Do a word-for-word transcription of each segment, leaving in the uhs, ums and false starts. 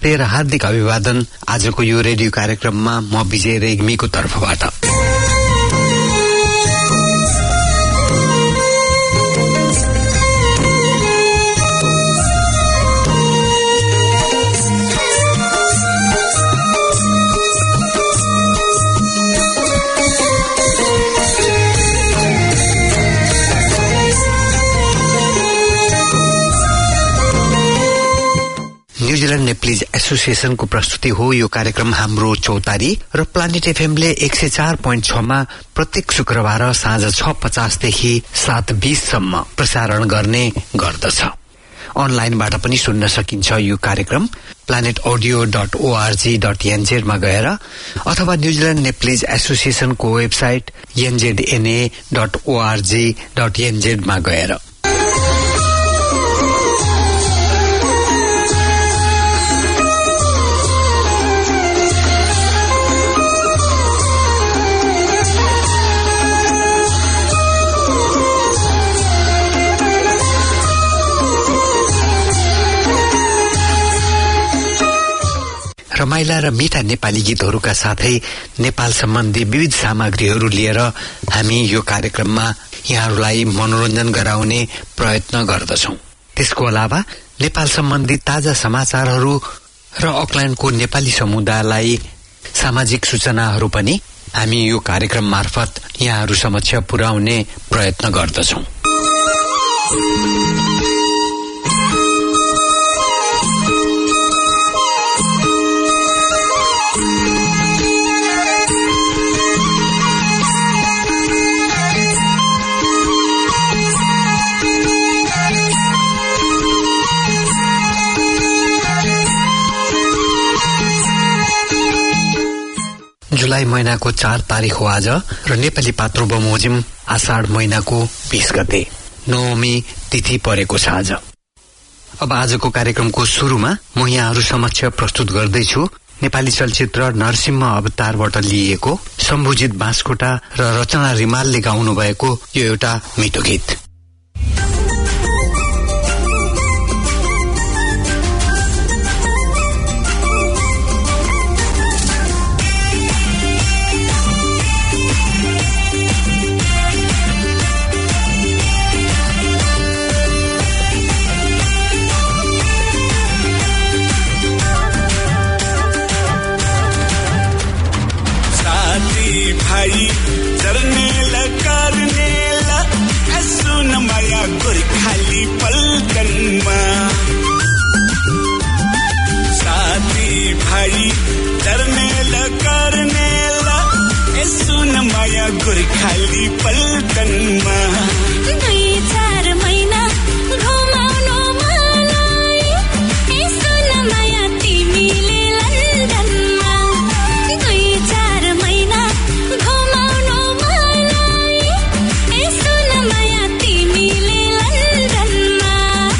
नमस्ते र हार्दिक अभिवादन। आजको यो रेडियो कार्यक्रममा म विजय रेग्मीको तर्फबाट। न्यूजील्याण्ड नेप्लिज एसोसिएशनको प्रस्तुति हो यो कार्यक्रम हाम्रो चौतारी र प्लानेट एफएमले एक सय चार पोइन्ट छ मा प्रत्येक शुक्रबार साँझ छ पचासदेखि सात बीससम्म प्रसारण गर्ने गर्दछ। अनलाइनबाट पनि सुन्न सकिन्छ यो कार्यक्रम planet audio dot ORG dot एनजेडमा गएर अथवा न्यूजील्याण्ड नेप्लिज एसोसिएशनको website NZNA dot ORG dot एनजेडमा गएर। रमाइला र मिठा नेपाली गीतहरूका साथै नेपाल सम्बन्धी विविध सामग्रीहरू लिएर हामी यो कार्यक्रममा यहाँहरूलाई मनोरञ्जन गराउने प्रयत्न गर्दछौं। त्यसको अलावा नेपाल सम्बन्धी ताजा समाचारहरू र अकल्याण्डको नेपाली समुदायलाई सामाजिक सूचनाहरू पनि हामी यो कार्यक्रम मार्फत यहाँहरू समक्ष पुर्याउने प्रयत्न गर्दछौं। जुलाई महिनाको चार तारिक हो आज र नेपाली पात्रो बमोजिम आषाढ महिनाको बीस गते नवमी तिथि परेको छ आज। अब आजको कार्यक्रमको सुरुमा म यहाँहरू समक्ष प्रस्तुत गर्दैछु नेपाली चलचित्र नरसिंह अवतारबाट लिएको शम्भुजित बाँसकोटा र रचना रिमालले गाउनु भएको यो एउटा मिठो गीत। खाली पल्टनमा दुई चार महिना घुमाउनु मलाई यसो न माया तिमीले लन्डनमा दुई चार महिना घुमाउनु मलाई यसो न माया तिमीले लन्डनमा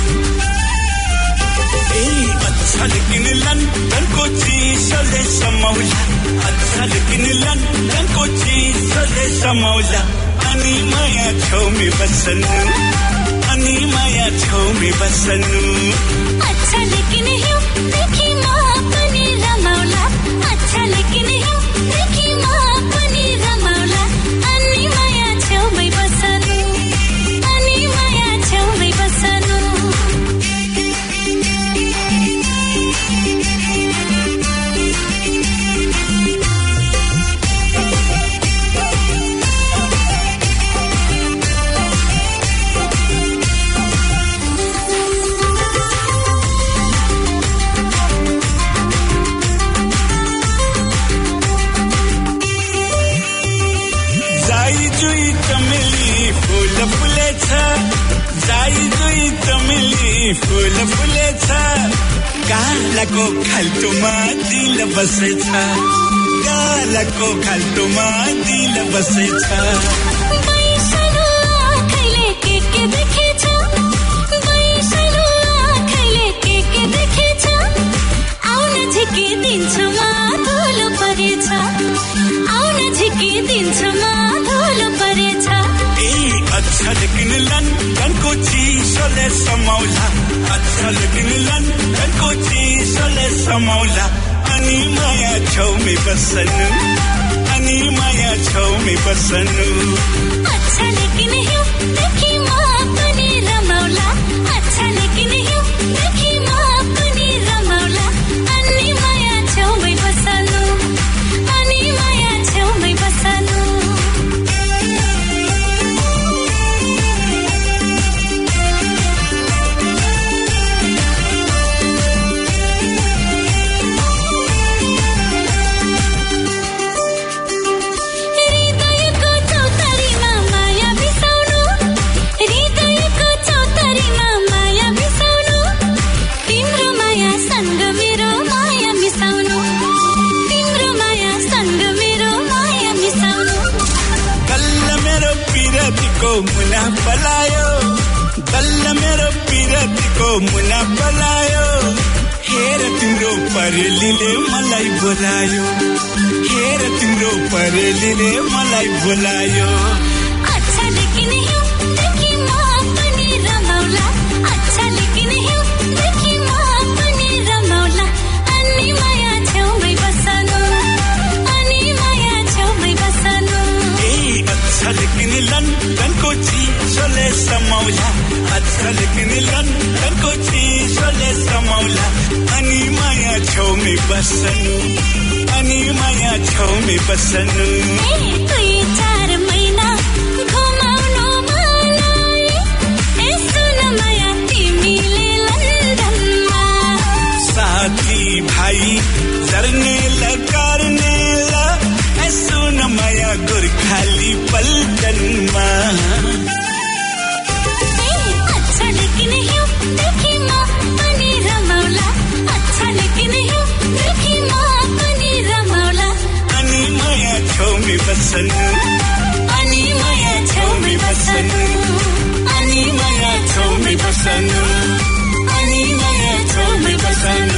ए अच्छा लेकिन लन्डनको चिसोले समाउला अच्छा लेकिन लन्डनको चिसोले समाउला अनि माया छेउमै बस्नु अनि माया छेउमै बस्नु अच्छा लेकिन हिउँ देखि म पनि रमाउला अच्छा लेकिन हिउँ देखि म पनि रमाउला अनि माया छेउमै बस्नु अनि माया छेउमै बस्नु फूल फुलेछ गालाको खाल्टोमा दिल बसेछ गालाको खाल्टोमा दिल बसेछ बैसलो आँखाले के के देखेछ बैसलो आँखाले के के देखेछ आउन झिकिदिन्छु म धुलो परेछ आउन झिकिदिन्छु म धुलो परेछ ए अच्छा लेकिन लन्डनको चिसोले समाउला अच्छा लेकिन लन्डनको चिसोले समाउला अनि माया छेउमै बस्नु अनि माया छेउमै बस्नु अच्छा लेकिन हिउँ देखि म पनि रमाउला अच्छा लेकिन हिउँ देखि म पनि रमाउला अनि माया छेउमै बस्नु अनि माया छेउमै बस्नु मुना पलायो बल्ल मेरो पिरतीको मुना पलायो हेर तिम्रो परेलीले मलाई बोलायो हेर तिम्रो परेलीले मलाई बोलायो अच्छा लेकिन हिउँ देखि म पनि रमाउला अच्छा लेकिन हिउँ देखि म पनि रमाउला अनि माया छेउमै बस्नु अनि माया छेउमै बस्नु ए अच्छा लेकिन लन्डनको चिसोले समाउला अच्छा लेकिन लन्डनको चिसोले समाउला अनि माया छेउमै बस्नु अनि माया छेउमै बस्नु ए दुई चार महिना घुमाउनु मलाई यसो न माया तिमीले लन्डनमा साथी भाइ जर्ने लकारने ला यसो न माया गोर्खाली पल्टनमा अच्छा लेकिन हिउँ देखि म पनि रमाउला अच्छा लेकिन हिउँ देखि म पनि रमाउला अनि माया छेउमै बस्नु अनि माया छेउमै बस्नु अनि माया छेउमै बस्नु अनि माया छेउमै बस्नु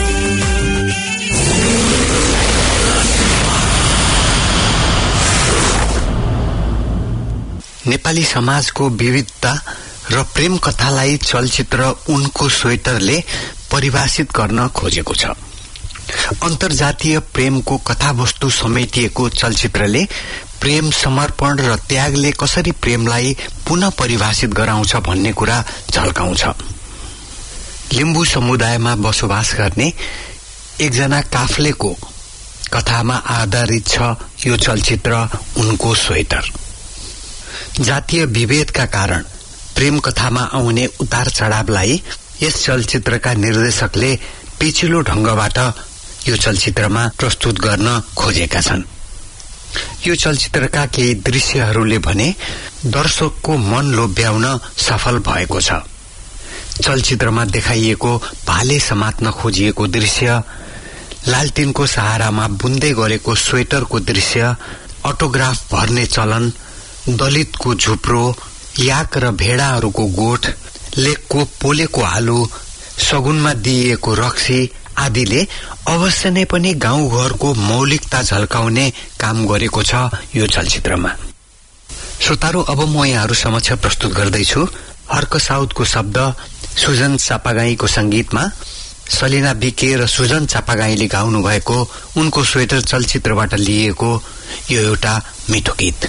नेपाली समाजको विविधता र प्रेम कथालाई चलचित्र उनको स्वेटरले परिभाषित गर्न खोजेको छ। अन्तर्जातीय प्रेमको कथावस्तु समेटिएको चलचित्रले प्रेम समर्पण र त्यागले कसरी प्रेमलाई पुनः परिभाषित गराउँछ भन्ने कुरा झल्काउँछ। लिम्बू समुदायमा बसोबास गर्ने एकजना काफ्लेको कथामा आधारित छ यो चलचित्र उनको स्वेटर। जातीय विभेदका कारण प्रेम कथामा आउने उतार चढावलाई यस चलचित्रका निर्देशकले पेचिलो ढंगबाट यो चलचित्रमा प्रस्तुत गर्न खोजेका छन्। यो चलचित्रका केही दृश्यहरूले भने दर्शकको मन लोभ्याउन सफल भएको छ। चलचित्रमा देखाइएको भाले समात्न खोजिएको दृश्य, लालटिनको सहारामा बुन्दै गरेको स्वेटरको दृश्य, अटोग्राफ भर्ने चलन, दलितको झुप्रो, याक र भेडाहरूको गोठ, लेकको पोलेको आलु, सगुनमा दिइएको रक्सी आदिले अवश्य नै पनि गाउँघरको मौलिकता झल्काउने काम गरेको छ यो चलचित्रमा। श्रोताहरू, अब म यहाँहरू समक्ष प्रस्तुत गर्दैछु हर्क साउदको शब्द, सुजन चापागाईको संगीतमा सलिना बिके र सुजन चापागाईले गाउनु भएको उनको स्वेटर चलचित्रबाट लिएको यो एउटा मिठो गीत।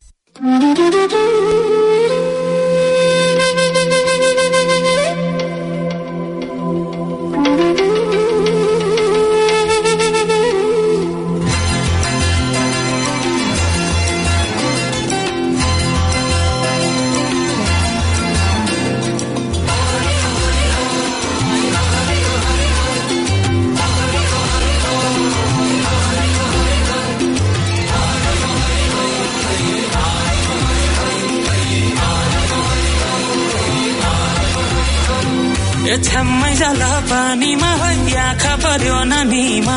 छ्याम्मै जाला पानीमा आँखा पर्यो नानीमा,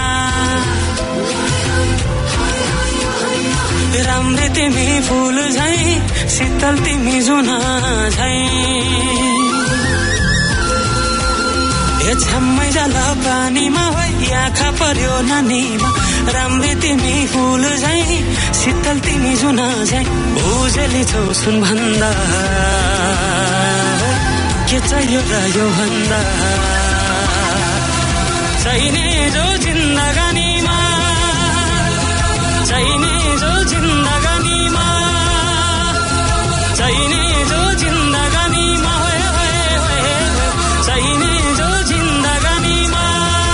राम्रै तिमी फूल झै शीतल तिमी जुना झै। छ्याम्मै जाला पानीमा आँखा पर्यो नानीमा, राम्री तिमी फुल झै शीतल तिमी जुना झै उजेली छौ सुन भन्दा के चाहियो र यो भन्दा चाहिने जो जिन्दगानीमा चाहिने जो जिन्दगानीमा चाहिने जो जिन्दगानीमा चाहिने जो जिन्दगानीमा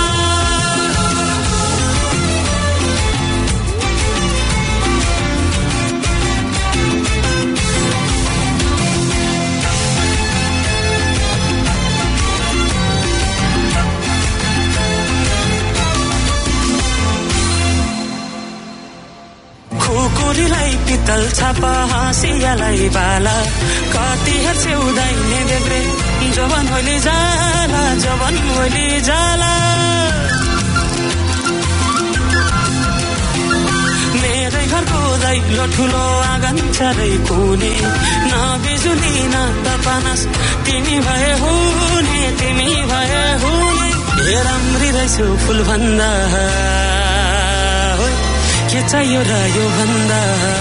कुकुरीलाई पितल छापा हाँसियालाई बाला कति हेर्छौ दाइने देब्रे जवान होली जाला जवान होली जाला मेरै घरको दैलो ठुलो आँगन चारै कुने न बिजुली न त पानस तिमी भए हुने तिमी भए हुने ए राम्री रहेछौ फुल भन्दा के चाहियो र यो भन्दा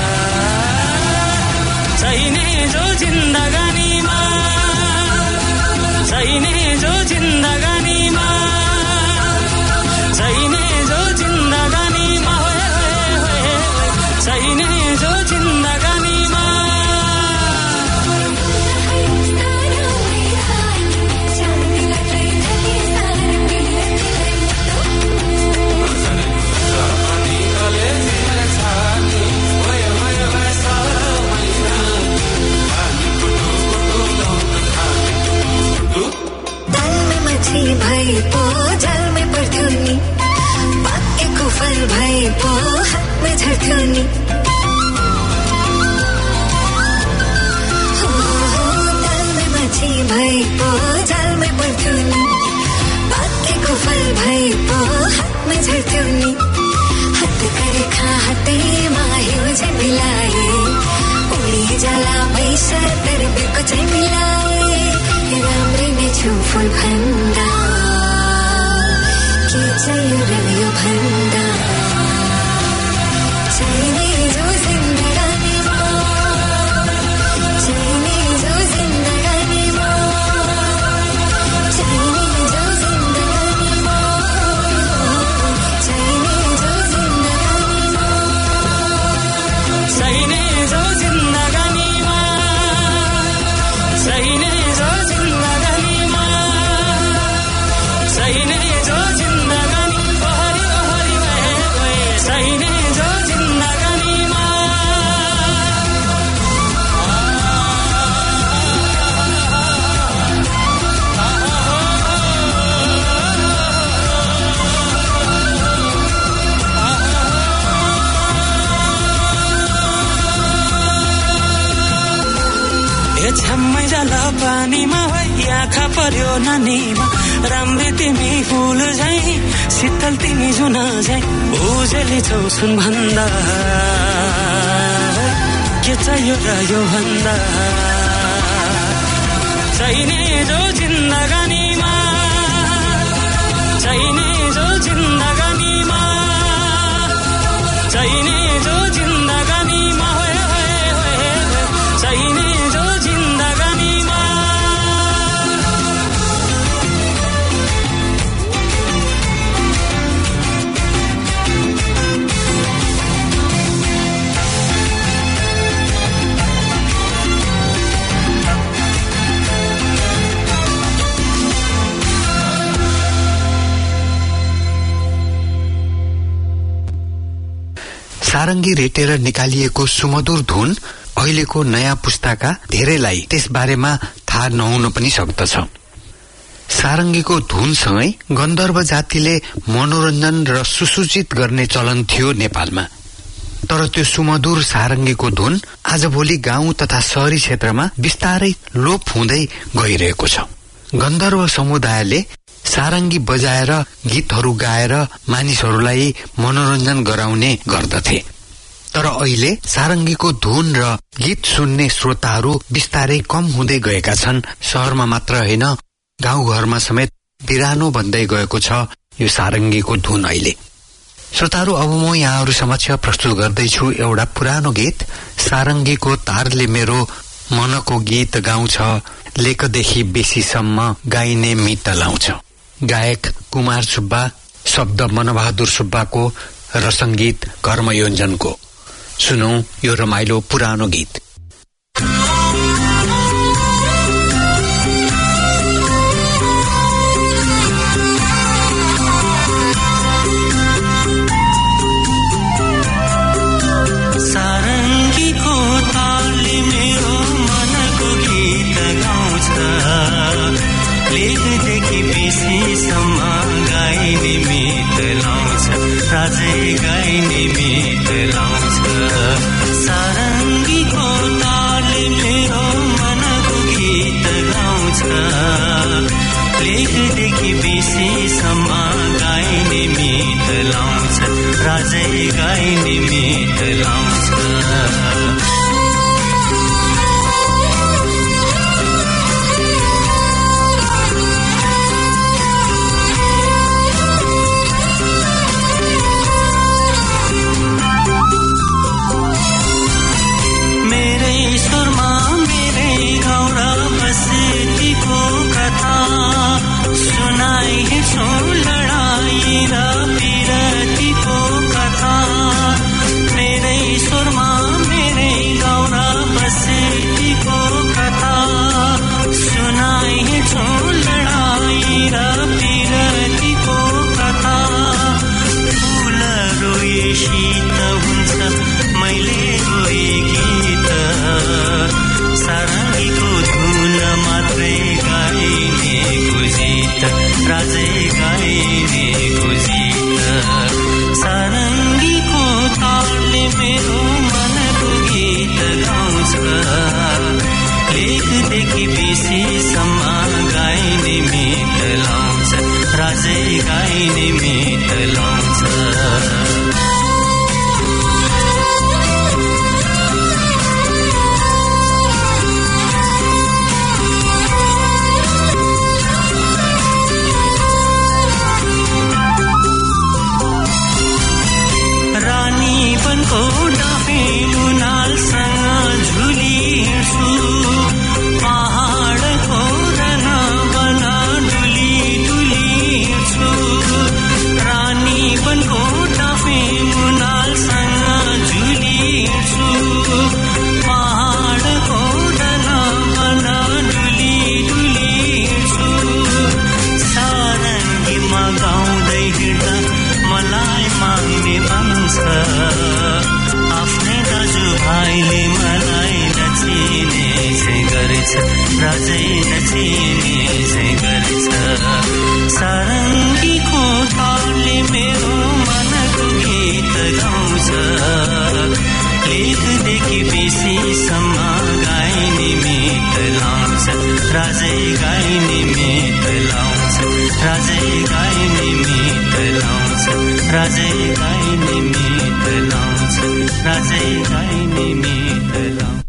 चाहिने जो जिन्दगानीमा चाहिने जो जिन्दगानीमा चाहिने जो जिन्दगानीमा चाहिने जो जिन्दगानीमा भई पो जल में पर्थ्यो नि पाकेको फल भई पो हातमा झर्थ्यो नि तलमा माछी भई पो जल में पर्थ्यो नि पाकेको फल भई पो हातमा झर्थ्यो नि हात गरेका हातैमा हिउँ चाहिँ मिलाए उडी जाला पैसा तर बेको चाहिँ मिलाए राम्रै नै छु फुल भन्दा के चाहियो र यो भन्दा चाहिने जो जिन्दगानीमा चाहिने जो जिन्दगानीमा चाहिने जो जिन्दगानीमा चाहिने जो जिन्दगानीमा चाहिने जो जिन्दगानीमा चाहिने जो जिन्दगानीमा चाहिने जो जिन्दगानी ओहरी ओहरी भए चाहिने जो जिन्दगानीमा ए छम्मै जाला पानीमा आँखा पर्यो नानीमा राम्री तिमी फुल झै शीतल तिमी जुना झै उजेली छौ सुन भन्दा के चाहियो र यो भन्दा चाहिने जो जिन्दगानीमा चाहिने जो जिन्दगानीमा चाहिने जो जिन्दगानीमा चाहिने जो जिन्दगानीमा सारङ्गी रेटेर निकालिएको सुमधुर धुन अहिलेको नयाँ पुस्ताका धेरैलाई त्यस बारेमा थाहा नहुन पनि सक्दछ। सारङ्गीको धुनसँगै गन्धर्व जातिले मनोरञ्जन र सुसूचित गर्ने चलन थियो नेपालमा। तर त्यो सुमधुर सारङ्गीको धुन आजभोलि गाउँ तथा शहरी क्षेत्रमा बिस्तारै लोप हुँदै गइरहेको छ। गन्धर्व समुदायले सारङ्गी बजाएर गीतहरू गाएर मानिसहरूलाई मनोरञ्जन गराउने गर्दथे। तर अहिले सारङ्गीको धुन र गीत सुन्ने श्रोताहरू बिस्तारै कम हुँदै गएका छन्। शहरमा मात्र होइन, गाउँघरमा समेत बिरानो बन्दै गएको छ यो सारङ्गीको धुन। अहिले श्रोताहरू, अब म यहाँहरू समक्ष प्रस्तुत गर्दैछु एउटा पुरानो गीत। सारङ्गीको तारले मेरो मनको गीत गाउँछ, लेखदेखि बेसीसम्म गाइने मित लाउँछ। गायक कुमार सुब्बा, शब्द मनबहादुर सुब्बाको र संगीत कर्मयोञ्जनको। सुनौ यो रमाइलो पुरानो गीत। सारङ्गीको तालले मेरो मनको गीत गाउँछ, लेखदेखि बेसीसम्म गाइने मित लाउँछ, राजै गाइने मित लाउँछ। सारङ्गीको तालले मेरो मनको गीत गाउँछ, लेखदेखि बेसीसम्म गाइने मित लाउँछ, राजै गाइने मित लाउँछ। लडाई र पिरतीको कथा मेरै स्वरमा मेरै गौरा बसेतीको कथा सुनाइछु। लडाई र पिरतीको कथा फुल रोए शीत हुन्छ, मैले रोए गीत, सारङ्गीको धुन मात्रै गाइने गुजित, राजै गाइने गुजित। सारङ्गीको तालले मेरो मनको गीत गाउँछ, लेखदेखि बेसीसम्म गाइने मित लाउँछ, राजै गाइने मित लाउँछ। रानीपनको डाँफे मुनालसँग झुली हिँड्छु, पहाडको रन बन डुली डुली हिँड्छु। रानीपनको डाँफे मुनालसँग झुली हिँड्छु, पहाडको रन बन डुली डुली हिँड्छु। सारङ्गीमा गाउँदै हिँड्दा मलाई माग्ने भन्छ, आफ्नै दाजुभाइले मलाई नचिने चाहिँ गरेछ, राजै नचिने चाहिँ गरेछ। सारङ्गीको तालले मेरो मनको गीत गाउँछ, लेखदेखि बेसीसम्म गाइने मित लाउँछ, राजै गाइने मित लाउँछ, राजै गाइने मित लाउँछ, राजै गाइने मित लाउँछ, राजै गाइने मित लाउँछ।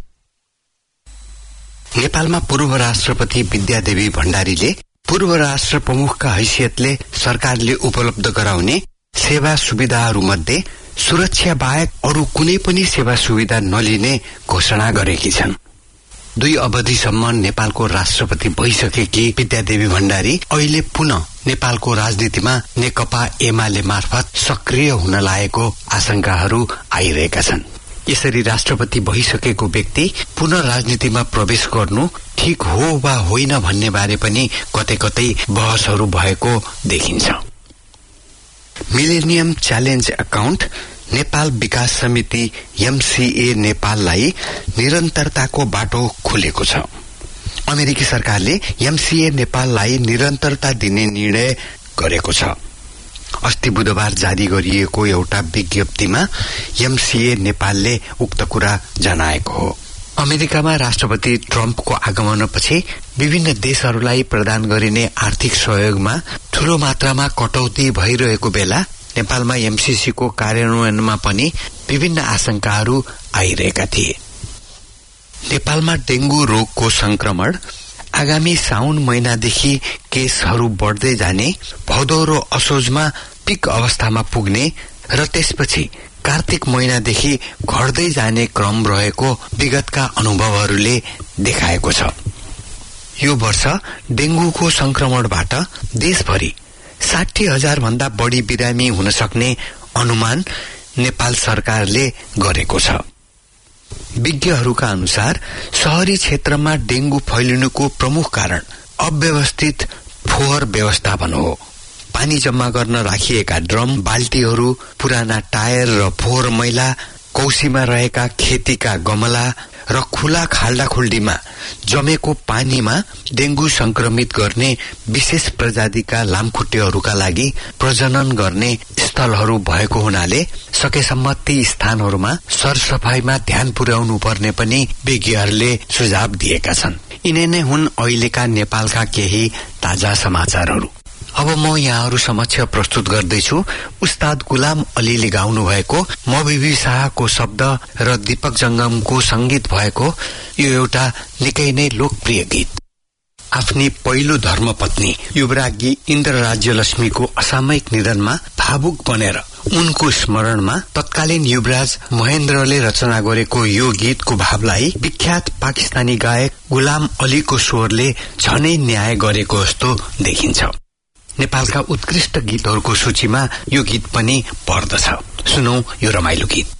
नेपालमा पूर्व राष्ट्रपति विद्यादेवी भण्डारीले पूर्व राष्ट्र प्रमुखका हैसियतले सरकारले उपलब्ध गराउने सेवा सुविधाहरू मध्ये सुरक्षा बाहेक अरू कुनै पनि सेवा सुविधा नलिने घोषणा गरेकी छन्। दुई अवधिसम्म नेपालको राष्ट्रपति भइसकेकी विद्यादेवी भण्डारी अहिले पुनः नेपालको राजनीतिमा नेकपा एमाले मार्फत सक्रिय हुन लागेको आशंकाहरू आइरहेका छन्। यसरी राष्ट्रपति भइसकेको व्यक्ति पुनः राजनीतिमा प्रवेश गर्नु ठिक हो वा होइन भन्ने बारे पनि कतै कतै बहसहरू भएको देखिन्छ। मिलेनियम च्यालेन्ज अकाउन्ट नेपाल विकास समिति एमसीए नेपाललाई निरन्तरताको बाटो खोलेको छ। अमेरिकी सरकारले एमसीए नेपाललाई निरन्तरता दिने निर्णय गरेको छ। अस्ति बुधबार जारी गरिएको एउटा विज्ञप्तिमा एमसीए नेपालले उक्त कुरा जनाएको हो। अमेरिकामा राष्ट्रपति ट्रम्पको आगमनपछि विभिन्न देशहरूलाई प्रदान गरिने आर्थिक सहयोगमा ठूलो मात्रामा कटौती भइरहेको बेला नेपालमा एमसीसीको कार्यान्वयनमा पनि विभिन्न आशंकाहरू आइरहेका थिए। नेपालमा डेंगू रोगको संक्रमण आगामी साउन महिनादेखि केसहरू बढ्दै जाने, भदौ र असोजमा पिक अवस्थामा पुग्ने र त्यसपछि कार्तिक महिनादेखि घट्दै जाने क्रम रहेको विगतका अनुभवहरूले देखाएको छ। यो वर्ष डेंगूको संक्रमणबाट देशभरि साठी हजार भन्दा बढी बिरामी हुन सक्ने अनुमान नेपाल सरकारले गरेको छ। विज्ञहरूका अनुसार शहरी क्षेत्रमा डेंगू फैलिनुको प्रमुख कारण अव्यवस्थित फोहोर व्यवस्थापन हो। पानी जम्मा गर्न राखिएका ड्रम, बाल्टीहरू, पुराना टायर र फोहोर मैला, कौशीमा रहेका खेतीका गमला र खुला खाल्डाखुल्डीमा जमेको पानीमा डेंगू संक्रमित गर्ने विशेष प्रजातिका लामखुट्टेहरूका लागि प्रजनन गर्ने स्थलहरू भएको हुनाले सकेसम्म ती स्थानहरूमा सरसफाईमा ध्यान पुर्याउनु पर्ने पनि विज्ञहरूले सुझाव दिएका छन्। यिनै नै हुन् अहिलेका नेपालका केही ताजा समाचारहरू। अब म यहाँहरू समक्ष प्रस्तुत गर्दैछु उस्ताद गुलाम अलीले गाउनु भएको मबिबी शाहको शब्द र दीपक जंगमको संगीत भएको यो एउटा निकै नै लोकप्रिय गीत। आफ्नी पहिलो धर्मपत्नी युवराज्ञी इन्द्र राज्यलक्ष्मीको असामयिक निधनमा भावुक बनेर उनको स्मरणमा तत्कालीन युवराज महेन्द्रले रचना गरेको यो गीतको भावलाई विख्यात पाकिस्तानी गायक गुलाम अलीको स्वरले झनै न्याय गरेको जस्तो देखिन्छ। नेपालका उत्कृष्ट गीतहरूको सूचीमा यो गीत पनि पर्दछ। सुनौ यो रमाइलो गीत।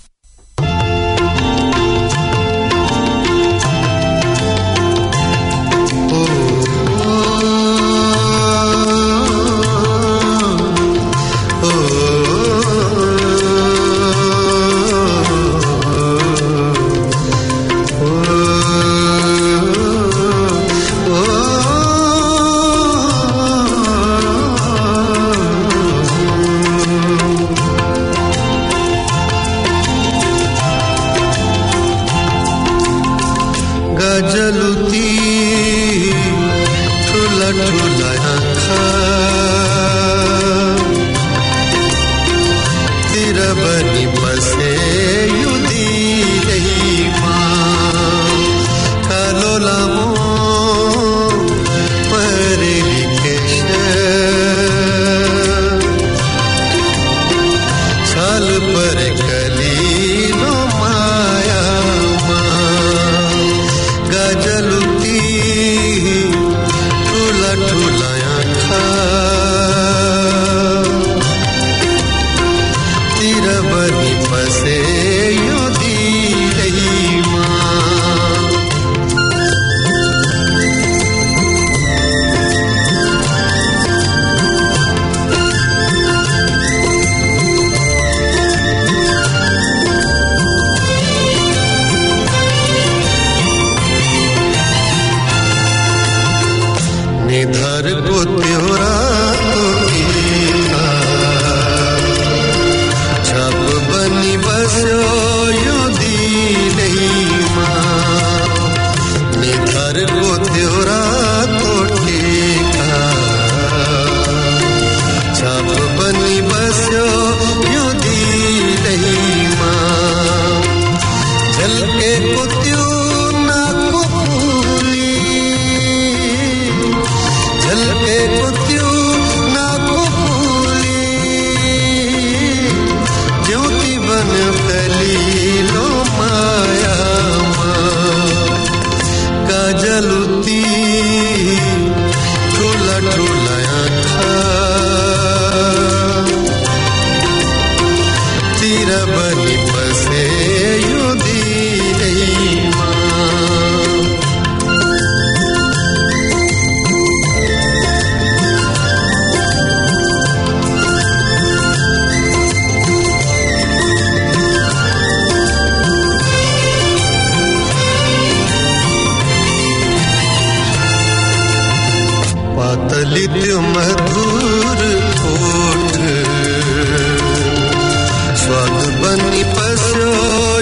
स्वाद बनी पस्यो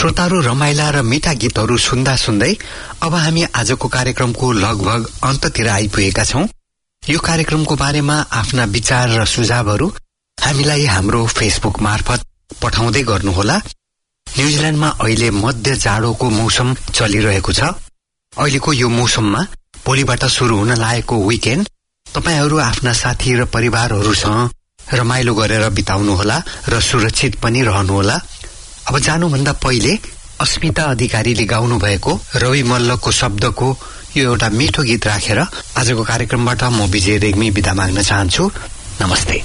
श्रोताहरू रमाइला र मिठा गीतहरू सुन्दा सुन्दै अब हामी आजको कार्यक्रमको लगभग अन्ततिर आइपुगेका छौं। यो कार्यक्रमको बारेमा आफ्ना विचार र सुझावहरू हामीलाई हाम्रो फेसबुक मार्फत पठाउँदै गर्नुहोला। न्यूजील्याण्डमा अहिले मध्य जाडोको मौसम चलिरहेको छ। अहिलेको यो मौसममा भोलिबाट शुरू हुन लागेको विकेन्ड तपाईहरू आफ्ना साथी र परिवारहरूसँग रमाइलो गरेर बिताउनुहोला र सुरक्षित पनि रहनुहोला। अब जानुभन्दा पहिले अस्मिता अधिकारीले गाउनु भएको रवि मल्लको शब्दको यो एउटा मिठो गीत राखेर आजको कार्यक्रमबाट म विजय रेग्मी बिदा माग्न चाहन्छु। नमस्ते।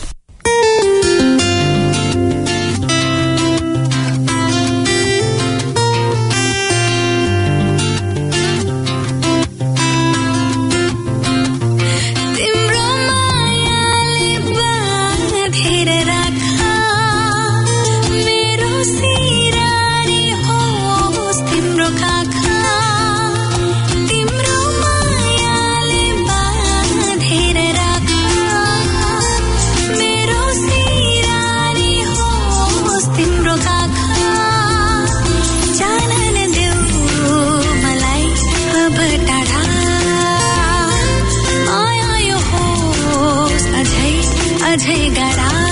अझै गाडा